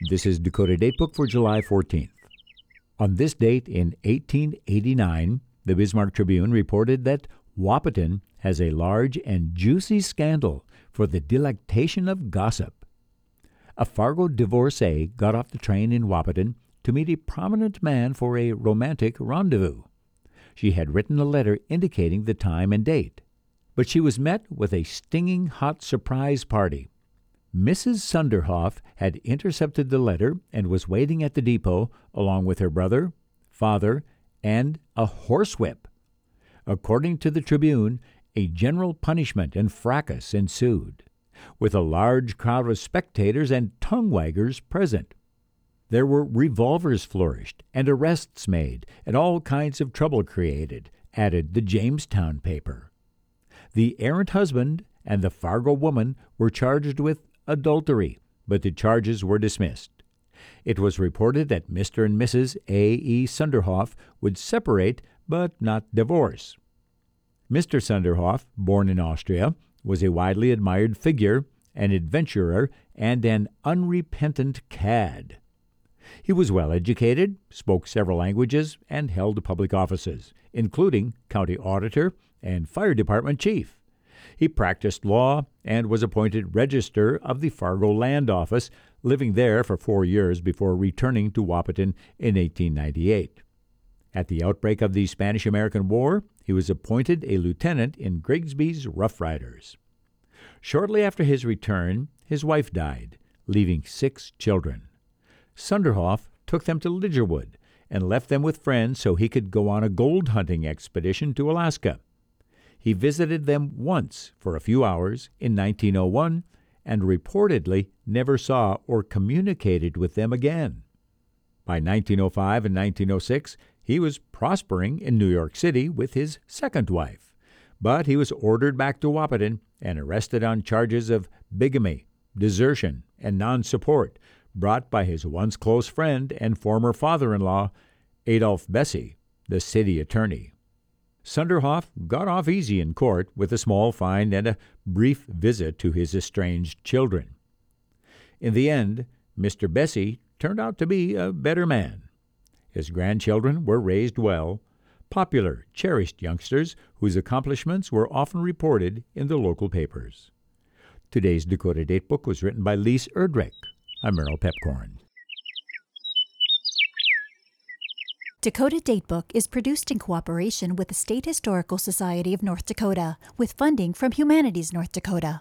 This is Dakota Datebook for July 14th. On this date in 1889, the Bismarck Tribune reported that Wahpeton has a large and juicy scandal for the delectation of gossip. A Fargo divorcee got off the train in Wahpeton to meet a prominent man for a romantic rendezvous. She had written a letter indicating the time and date, but she was met with a stinging hot surprise party. Mrs. Sunderhoff had intercepted the letter and was waiting at the depot along with her brother, father, and a horsewhip. According to the Tribune, a general punishment and fracas ensued, with a large crowd of spectators and tongue-waggers present. There were revolvers flourished and arrests made, and all kinds of trouble created, added the Jamestown paper. The errant husband and the Fargo woman were charged with adultery, but the charges were dismissed. It was reported that Mr. and Mrs. A. E. Sunderhoff would separate but not divorce. Mr. Sunderhoff, born in Austria, was a widely admired figure, an adventurer, and an unrepentant cad. He was well educated, spoke several languages, and held public offices, including county auditor and fire department chief. He practiced law and was appointed Register of the Fargo Land Office, living there for 4 years before returning to Wahpeton in 1898. At the outbreak of the Spanish-American War, he was appointed a lieutenant in Grigsby's Rough Riders. Shortly after his return, his wife died, leaving 6 children. Sunderhoff took them to Lidgerwood and left them with friends so he could go on a gold hunting expedition to Alaska. He visited them once for a few hours in 1901 and reportedly never saw or communicated with them again. By 1905 and 1906, he was prospering in New York City with his second wife, but he was ordered back to Wahpeton and arrested on charges of bigamy, desertion, and non-support, brought by his once close friend and former father-in-law, Adolph Bessie, the city attorney. Sunderhoff got off easy in court with a small fine and a brief visit to his estranged children. In the end, Mr. Bessie turned out to be a better man. His grandchildren were raised well, popular, cherished youngsters whose accomplishments were often reported in the local papers. Today's Dakota Datebook was written by Lise Erdrich. I'm Merrill Pepcorn. Dakota Datebook is produced in cooperation with the State Historical Society of North Dakota, with funding from Humanities North Dakota.